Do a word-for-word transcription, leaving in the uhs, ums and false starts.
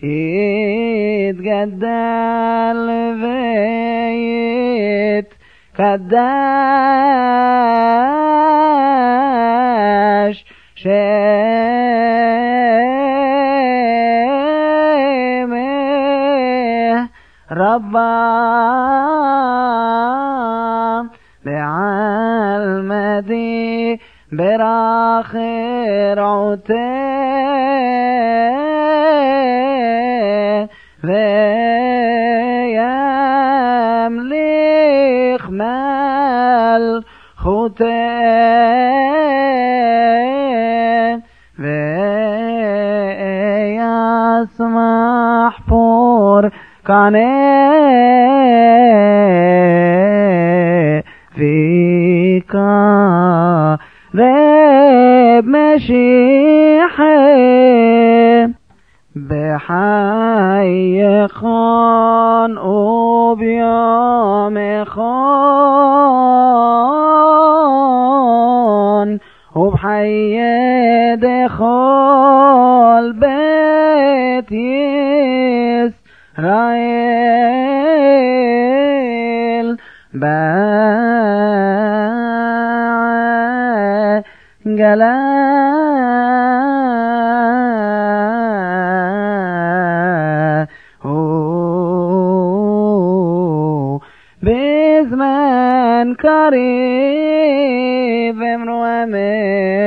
يتجدل ويتقداش شامه ربا بعلمدي براخر عتين ويملك ملخوتين ويسمح فور كاني فيك رب مشيحي بحي خان وبيوم خان وبحي دخول بيت إسرائيل بجلال بزمان قريب امرؤ